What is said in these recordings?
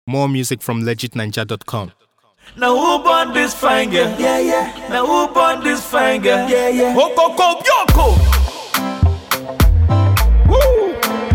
More music from legitninja.com. Now who born this fine girl? Yeah, yeah. Now who born this fine girl? Yeah, yeah. Okoko Yoko. Woo.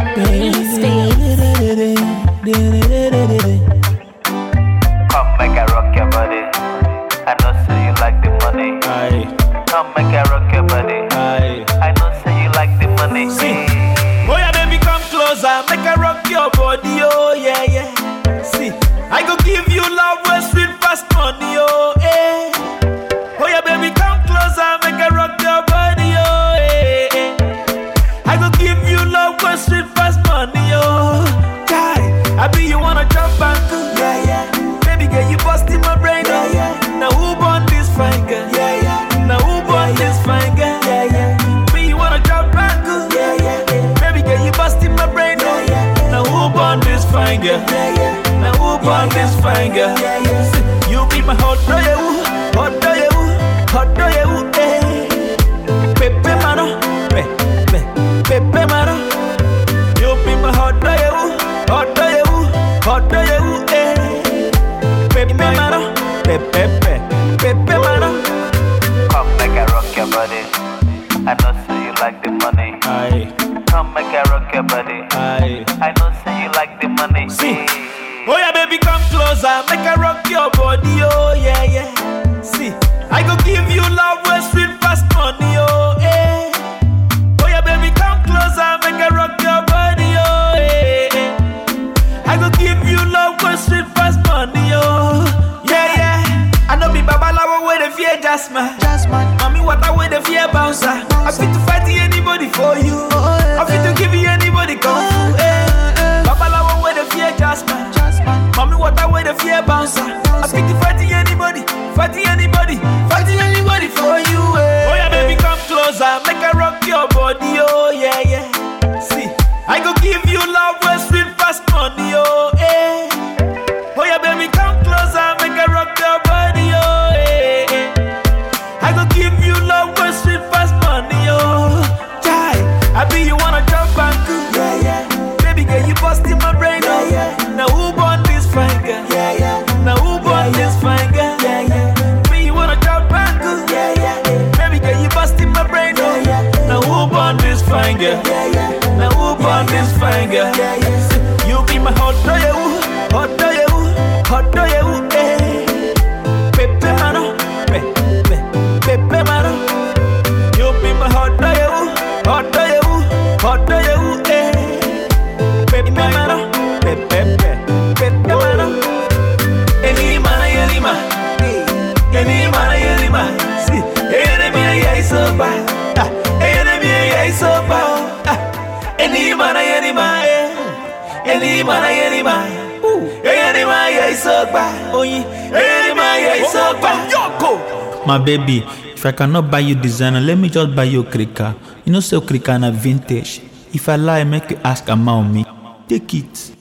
Come make I rock your body. I know say you like the money. Aye. Come make I rock your body. Aye. I know say you like the money. See. Oh yeah, baby, come closer. Make I rock your body. Oh yeah, yeah. See. I go give you love where sweet past money. Oh eh. Oh yeah, baby, come closer. Make I rock your body. Oh eh, eh. I go give you love where sweet past money. Oh. God, I be you wanna jump back. Yeah, yeah. Baby girl, you busting my brain. Yeah, yeah. Now who born this fine girl? Yeah, yeah. Now who born this fine girl? Yeah, yeah. Me, you wanna jump back? Yeah, yeah. Baby girl, you busting my brain. Yeah, yeah. Now who born this fine girl? Yeah, yeah. Now who born this fine girl? Yeah, yeah. You be my hot do you, hot do you, hot do you, eh? Pepe mano, pepe mano. You be my hot do you, hot do you, hot do you, eh? Pepe mano, pepe mano. Come make I rock your body. I know say you like the money. Aye, Come make I rock your body. aye. I know say you like the money. See. Oh yeah, baby, come closer, make I rock your body, oh yeah, yeah. See, I go give you love where sweet past money, oh eh. Oh yeah, baby, come closer, make I rock your body, oh eh, eh. I go give you love where sweet past money, oh yeah, yeah. I know be babalawo where the fear jasmine. Mommy, what I wear the fear bouncer. I fit to fight anybody for you. I fit to give you anybody kung fu, eh. Babalawo where the fear jasmine. Mommy, what I wear the fear bouncer. I fit to fight anybody for you, eh. Oh yeah, baby, come closer, make I rock your body, oh yeah, yeah. See, I go give you love where sweet past money, oh eh. Oh yeah, baby, come closer, make I rock your body, oh eh, eh. I go give you love where sweet past money, oh. Die, I be you wanna jump back, yeah, yeah. Baby girl, you busting my brain, oh yeah. Now who born this fine girl? Yeah, yeah. Now who born this fine girl? Yeah, yeah. Me, you wanna jump back? Yeah, yeah. Baby girl, you busting my brain, oh yeah. Now who born this fine girl? Yeah, yeah. Now who born this fine girl? Yeah, yeah. You be my hot do you, hot do you, hot do you, eh? Pepe mano, pepe mano. You be my hot do you, hot do you, hot do you, eh? Pepe mano, pepe mano. Any mana, see, enemy I so bad, enemy I so bad. Any mana, any I so bad. Oh yeah, enemy I so bad. Yoko. My baby, if I cannot buy you designer, let me just buy you Krika. You know, so Krika na vintage. If I lie, make you ask about me. Take it.